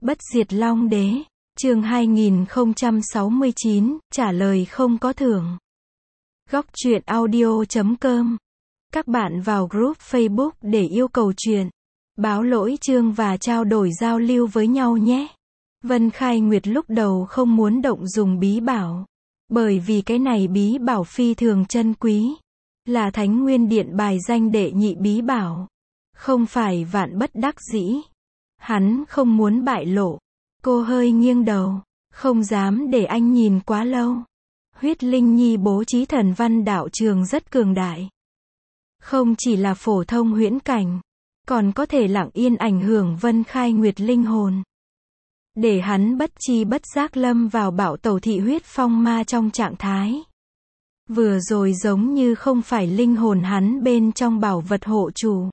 Bất diệt Long Đế, chương 2069, trả lời không có thưởng. Góc truyện audio.com. Các bạn vào group Facebook để yêu cầu chuyện, báo lỗi chương và trao đổi giao lưu với nhau nhé. Vân Khai Nguyệt lúc đầu không muốn động dùng bí bảo, bởi vì cái này bí bảo phi thường chân quý, là Thánh Nguyên Điện bài danh đệ nhị bí bảo, không phải vạn bất đắc dĩ. Hắn không muốn bại lộ. Cô hơi nghiêng đầu, không dám để anh nhìn quá lâu. Huyết Linh Nhi bố trí thần văn đạo trường rất cường đại. Không chỉ là phổ thông huyễn cảnh, còn có thể lặng yên ảnh hưởng Vân Khai Nguyệt linh hồn. Để hắn bất chi bất giác lâm vào bạo tẩu thị huyết phong ma trong trạng thái. Vừa rồi giống như không phải linh hồn hắn bên trong bảo vật hộ chủ.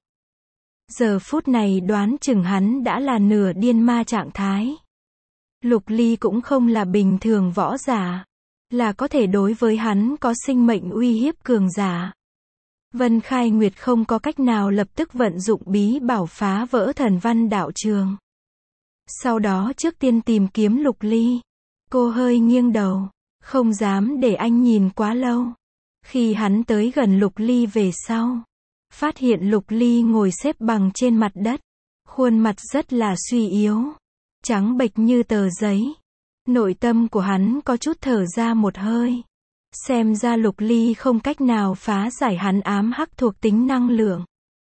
Giờ phút này đoán chừng hắn đã là nửa điên ma trạng thái. Lục Ly cũng không là bình thường võ giả, là có thể đối với hắn có sinh mệnh uy hiếp cường giả. Vân Khai Nguyệt không có cách nào lập tức vận dụng bí bảo phá vỡ thần văn đạo trường. Sau đó trước tiên tìm kiếm Lục Ly. Cô hơi nghiêng đầu, không dám để anh nhìn quá lâu. Khi hắn tới gần Lục Ly về sau, phát hiện Lục Ly ngồi xếp bằng trên mặt đất, khuôn mặt rất là suy yếu, trắng bệch như tờ giấy. Nội tâm của hắn có chút thở ra một hơi. Xem ra Lục Ly không cách nào phá giải hắn ám hắc thuộc tính năng lượng.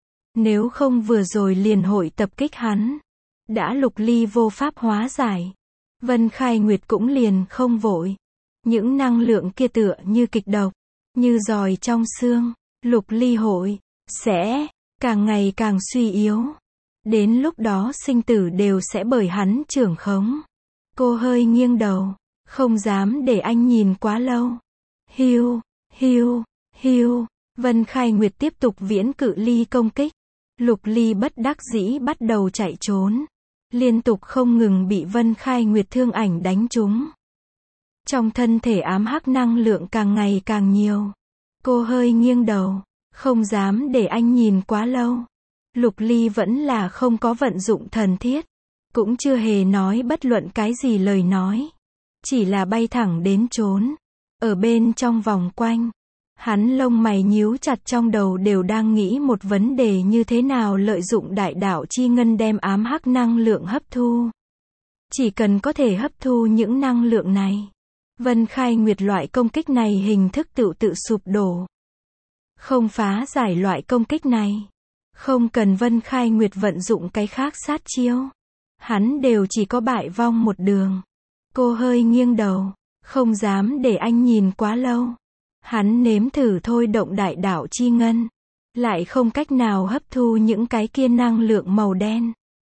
Nếu không vừa rồi liền hội tập kích hắn. Đã Lục Ly vô pháp hóa giải, Vân Khai Nguyệt cũng liền không vội. Những năng lượng kia tựa như kịch độc, như giòi trong xương. Lục Ly hội sẽ càng ngày càng suy yếu. Đến lúc đó sinh tử đều sẽ bởi hắn trưởng khống. Cô hơi nghiêng đầu, không dám để anh nhìn quá lâu. Hiu, hiu, hiu. Vân Khai Nguyệt tiếp tục viễn cự ly công kích. Lục Ly bất đắc dĩ bắt đầu chạy trốn. Liên tục không ngừng bị Vân Khai Nguyệt thương ảnh đánh trúng. Trong thân thể ám hắc năng lượng càng ngày càng nhiều. Cô hơi nghiêng đầu, không dám để anh nhìn quá lâu. Lục Ly vẫn là không có vận dụng thần thiết, cũng chưa hề nói bất luận cái gì lời nói. Chỉ là bay thẳng đến trốn. Ở bên trong vòng quanh, hắn lông mày nhíu chặt, trong đầu đều đang nghĩ một vấn đề: như thế nào lợi dụng đại đạo chi ngân đem ám hắc năng lượng hấp thu. Chỉ cần có thể hấp thu những năng lượng này, Vân Khai Nguyệt loại công kích này hình thức tự sụp đổ. Không phá giải loại công kích này, không cần Vân Khai Nguyệt vận dụng cái khác sát chiêu, hắn đều chỉ có bại vong một đường. Cô hơi nghiêng đầu, không dám để anh nhìn quá lâu. Hắn nếm thử thôi động đại đạo chi ngân, lại không cách nào hấp thu những cái kia năng lượng màu đen.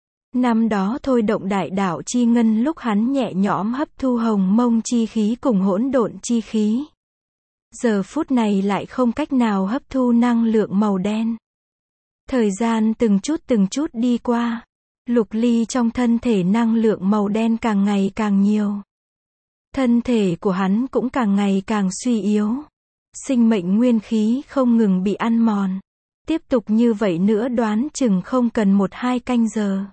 Năm đó thôi động đại đạo chi ngân lúc hắn nhẹ nhõm hấp thu hồng mông chi khí cùng hỗn độn chi khí. Giờ phút này lại không cách nào hấp thu năng lượng màu đen. Thời gian từng chút đi qua. Lục Ly trong thân thể năng lượng màu đen càng ngày càng nhiều. Thân thể của hắn cũng càng ngày càng suy yếu. Sinh mệnh nguyên khí không ngừng bị ăn mòn. Tiếp tục như vậy nữa đoán chừng không cần 1-2 canh giờ,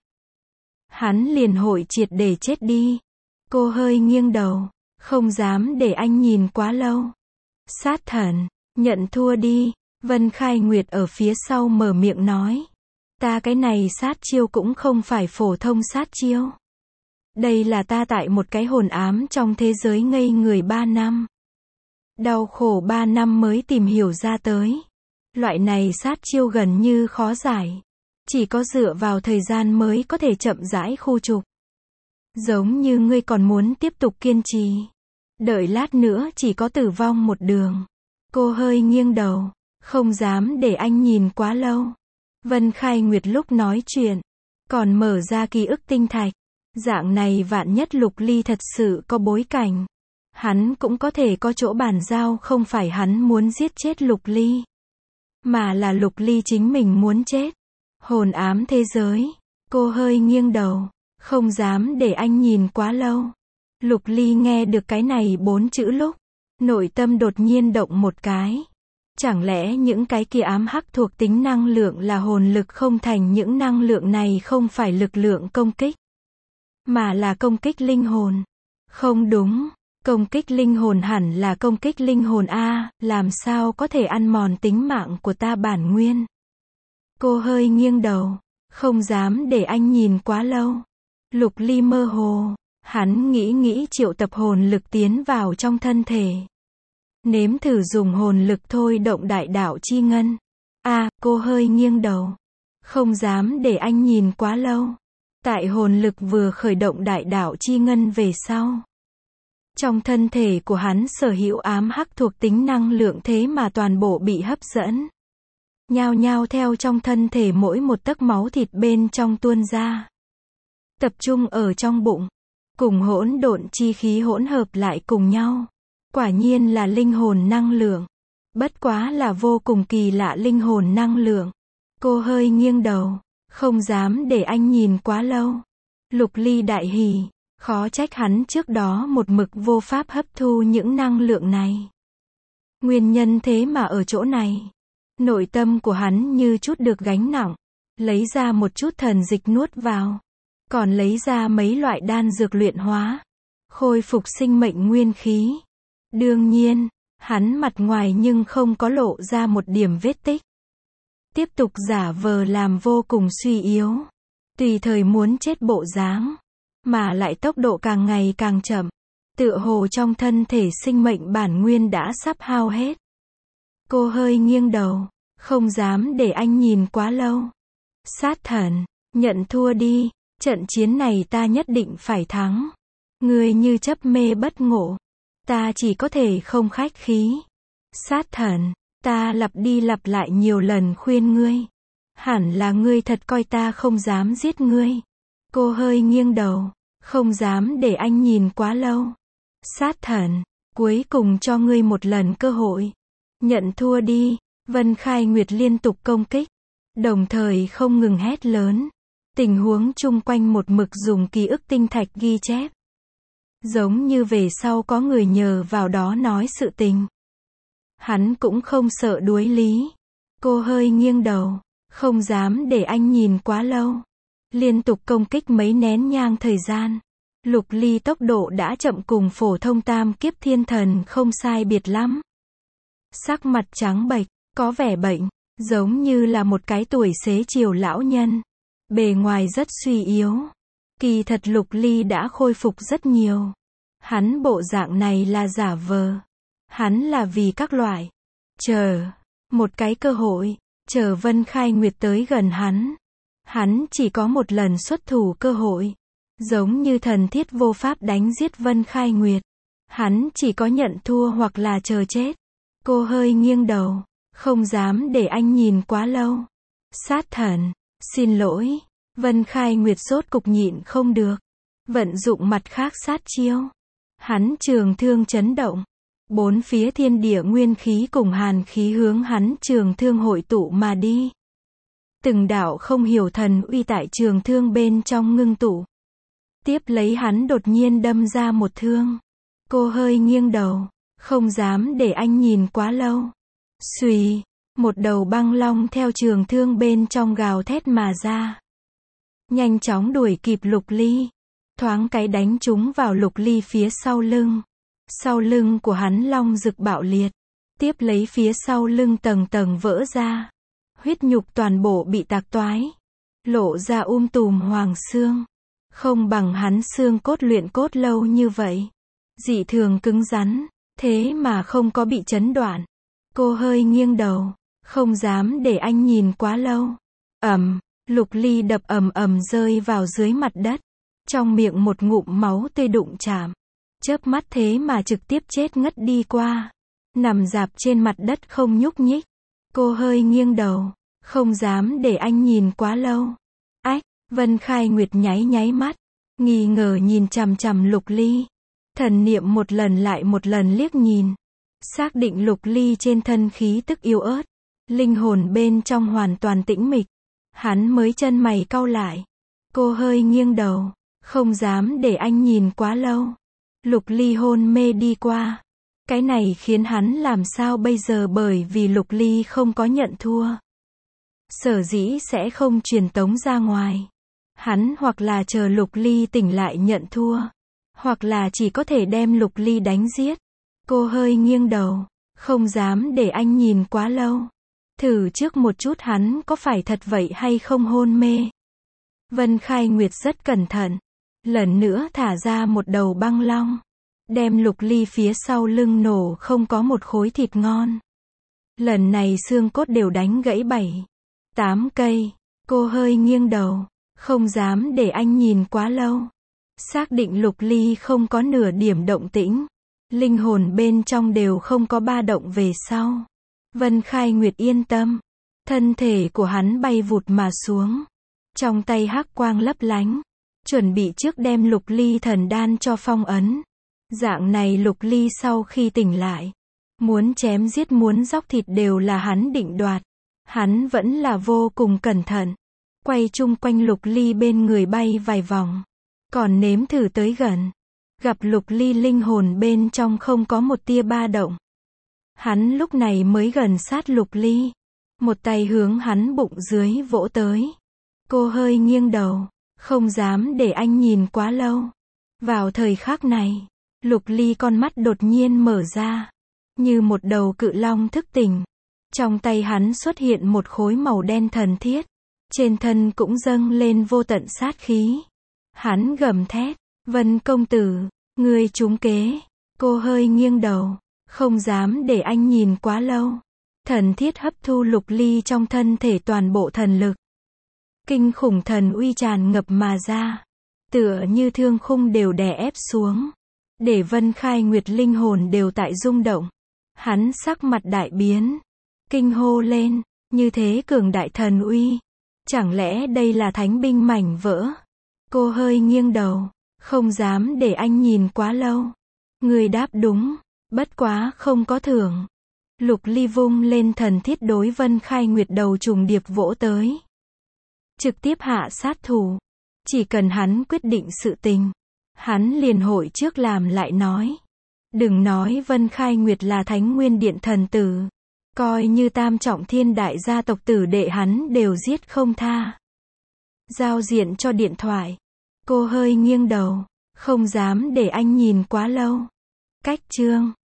hắn liền hội triệt để chết đi. Cô hơi nghiêng đầu, không dám để anh nhìn quá lâu. Sát thần, nhận thua đi. Vân Khai Nguyệt ở phía sau mở miệng nói. Ta cái này sát chiêu cũng không phải phổ thông sát chiêu. Đây là ta tại một cái hồn ám trong thế giới ngây người 3 năm. Đau khổ 3 năm mới tìm hiểu ra tới. Loại này sát chiêu gần như khó giải. Chỉ có dựa vào thời gian mới có thể chậm rãi khu trục. Giống như ngươi còn muốn tiếp tục kiên trì. Đợi lát nữa chỉ có tử vong một đường. Cô hơi nghiêng đầu, không dám để anh nhìn quá lâu. Vân Khai Nguyệt lúc nói chuyện, còn mở ra ký ức tinh thạch. Dạng này vạn nhất Lục Ly thật sự có bối cảnh, hắn cũng có thể có chỗ bàn giao. Không phải hắn muốn giết chết Lục Ly, mà là Lục Ly chính mình muốn chết. Hồn ám thế giới. Cô hơi nghiêng đầu, không dám để anh nhìn quá lâu. Lục Ly nghe được cái này 4 chữ lúc, nội tâm đột nhiên động một cái. Chẳng lẽ những cái kia ám hắc thuộc tính năng lượng là hồn lực không thành? Những năng lượng này không phải lực lượng công kích, mà là công kích linh hồn. Không đúng, công kích linh hồn hẳn là công kích linh hồn a, làm sao có thể ăn mòn tính mạng của ta bản nguyên. Cô hơi nghiêng đầu, không dám để anh nhìn quá lâu. Lục Ly mơ hồ, hắn nghĩ triệu tập hồn lực tiến vào trong thân thể. Nếm thử dùng hồn lực thôi động đại đạo chi ngân. Cô hơi nghiêng đầu. Không dám để anh nhìn quá lâu. Tại hồn lực vừa khởi động đại đạo chi ngân về sau. Trong thân thể của hắn sở hữu ám hắc thuộc tính năng lượng thế mà toàn bộ bị hấp dẫn. Nhao nhao theo trong thân thể mỗi một tấc máu thịt bên trong tuôn ra. Tập trung ở trong bụng. Cùng hỗn độn chi khí hỗn hợp lại cùng nhau. Quả nhiên là linh hồn năng lượng. Bất quá là vô cùng kỳ lạ linh hồn năng lượng. Cô hơi nghiêng đầu, không dám để anh nhìn quá lâu. Lục Ly đại hỉ, khó trách hắn trước đó một mực vô pháp hấp thu những năng lượng này. Nguyên nhân thế mà ở chỗ này. Nội tâm của hắn như chút được gánh nặng, lấy ra một chút thần dịch nuốt vào, còn lấy ra mấy loại đan dược luyện hóa, khôi phục sinh mệnh nguyên khí. Đương nhiên, hắn mặt ngoài nhưng không có lộ ra một điểm vết tích. Tiếp tục giả vờ làm vô cùng suy yếu, tùy thời muốn chết bộ dáng, mà lại tốc độ càng ngày càng chậm, tựa hồ trong thân thể sinh mệnh bản nguyên đã sắp hao hết. Cô hơi nghiêng đầu, không dám để anh nhìn quá lâu. Sát thần, nhận thua đi, trận chiến này ta nhất định phải thắng. Ngươi như chấp mê bất ngộ, ta chỉ có thể không khách khí. Sát thần, ta lặp đi lặp lại nhiều lần khuyên ngươi. Hẳn là ngươi thật coi ta không dám giết ngươi. Cô hơi nghiêng đầu, không dám để anh nhìn quá lâu. Sát thần, cuối cùng cho ngươi một lần cơ hội. Nhận thua đi. Vân Khai Nguyệt liên tục công kích, đồng thời không ngừng hét lớn. Tình huống chung quanh một mực dùng ký ức tinh thạch ghi chép. Giống như về sau có người nhờ vào đó nói sự tình. Hắn cũng không sợ đuối lý. Cô hơi nghiêng đầu, không dám để anh nhìn quá lâu. Liên tục công kích mấy nén nhang thời gian. Lục Ly tốc độ đã chậm cùng phổ thông tam kiếp thiên thần không sai biệt lắm. Sắc mặt trắng bệch, có vẻ bệnh, giống như là một cái tuổi xế chiều lão nhân. Bề ngoài rất suy yếu. Kỳ thật Lục Ly đã khôi phục rất nhiều. Hắn bộ dạng này là giả vờ. Hắn là vì các loại. Chờ. Một cái cơ hội. Chờ Vân Khai Nguyệt tới gần hắn. Hắn chỉ có một lần xuất thủ cơ hội. Giống như thần thiết vô pháp đánh giết Vân Khai Nguyệt. Hắn chỉ có nhận thua hoặc là chờ chết. Cô hơi nghiêng đầu. Không dám để anh nhìn quá lâu. Sát thần. Xin lỗi. Vân Khai Nguyệt rốt cục nhịn không được. Vận dụng mặt khác sát chiêu. Hắn trường thương chấn động. Bốn phía thiên địa nguyên khí cùng hàn khí hướng hắn trường thương hội tụ mà đi. Từng đạo không hiểu thần uy tại trường thương bên trong ngưng tụ. Tiếp lấy hắn đột nhiên đâm ra một thương. Cô hơi nghiêng đầu. Không dám để anh nhìn quá lâu. Xùy. Một đầu băng long theo trường thương bên trong gào thét mà ra. Nhanh chóng đuổi kịp Lục Ly. Thoáng cái đánh trúng vào Lục Ly phía sau lưng. Sau lưng của hắn long rực bạo liệt. Tiếp lấy phía sau lưng tầng tầng vỡ ra. Huyết nhục toàn bộ bị tạc toái. Lộ ra tùm hoàng xương. Không bằng hắn xương cốt luyện cốt lâu như vậy. Dị thường cứng rắn. Thế mà không có bị chấn đoạn. Cô hơi nghiêng đầu. Không dám để anh nhìn quá lâu. Lục Ly đập ầm ầm rơi vào dưới mặt đất. Trong miệng một ngụm máu tươi đụng chạm. Chớp mắt thế mà trực tiếp chết ngất đi qua. Nằm rạp trên mặt đất không nhúc nhích. Cô hơi nghiêng đầu. Không dám để anh nhìn quá lâu. Ách, Vân Khai Nguyệt nháy mắt. Nghi ngờ nhìn chằm chằm Lục Ly. Thần niệm một lần lại một lần liếc nhìn. Xác định Lục Ly trên thân khí tức yếu ớt. Linh hồn bên trong hoàn toàn tĩnh mịch. Hắn mới chân mày cau lại. Cô hơi nghiêng đầu. Không dám để anh nhìn quá lâu. Lục Ly hôn mê đi qua. Cái này khiến hắn làm sao bây giờ, bởi vì Lục Ly không có nhận thua. Sở dĩ sẽ không truyền tống ra ngoài. Hắn hoặc là chờ Lục Ly tỉnh lại nhận thua, hoặc là chỉ có thể đem Lục Ly đánh giết. Cô hơi nghiêng đầu, không dám để anh nhìn quá lâu. Thử trước một chút hắn có phải thật vậy hay không hôn mê. Vân Khai Nguyệt rất cẩn thận, lần nữa thả ra một đầu băng long, đem Lục Ly phía sau lưng nổ không có một khối thịt ngon. Lần này xương cốt đều đánh gãy 7-8 cây. Cô hơi nghiêng đầu, không dám để anh nhìn quá lâu. Xác định Lục Ly không có nửa điểm động tĩnh, linh hồn bên trong đều không có ba động về sau. Vân Khai Nguyệt yên tâm, thân thể của hắn bay vụt mà xuống. Trong tay hắc quang lấp lánh, chuẩn bị trước đem Lục Ly thần đan cho phong ấn. Dạng này Lục Ly sau khi tỉnh lại, muốn chém giết muốn dóc thịt đều là hắn định đoạt. Hắn vẫn là vô cùng cẩn thận, quay chung quanh Lục Ly bên người bay vài vòng, còn nếm thử tới gần. Gặp Lục Ly linh hồn bên trong không có một tia ba động. Hắn lúc này mới gần sát Lục Ly, một tay hướng hắn bụng dưới vỗ tới. Cô hơi nghiêng đầu, không dám để anh nhìn quá lâu. Vào thời khắc này, Lục Ly con mắt đột nhiên mở ra, như một đầu cự long thức tỉnh. Trong tay hắn xuất hiện một khối màu đen thần thiết, trên thân cũng dâng lên vô tận sát khí. Hắn gầm thét, Vân công tử, ngươi trúng kế. Cô hơi nghiêng đầu, không dám để anh nhìn quá lâu. Thần thiết hấp thu Lục Ly trong thân thể toàn bộ thần lực. Kinh khủng thần uy tràn ngập mà ra, tựa như thương khung đều đè ép xuống, để Vân Khai Nguyệt linh hồn đều tại rung động. Hắn sắc mặt đại biến, kinh hô lên, như thế cường đại thần uy, chẳng lẽ đây là thánh binh mảnh vỡ? Cô hơi nghiêng đầu, không dám để anh nhìn quá lâu. Người đáp đúng, bất quá không có thưởng. Lục Ly vung lên thần thiết đối Vân Khai Nguyệt đầu trùng điệp vỗ tới. Trực tiếp hạ sát thủ. Chỉ cần hắn quyết định sự tình, hắn liền hội trước làm lại nói. Đừng nói Vân Khai Nguyệt là Thánh Nguyên Điện thần tử, coi như tam trọng thiên đại gia tộc tử đệ hắn đều giết không tha. Giao diện cho điện thoại. Cô hơi nghiêng đầu, không dám để anh nhìn quá lâu. Cách chương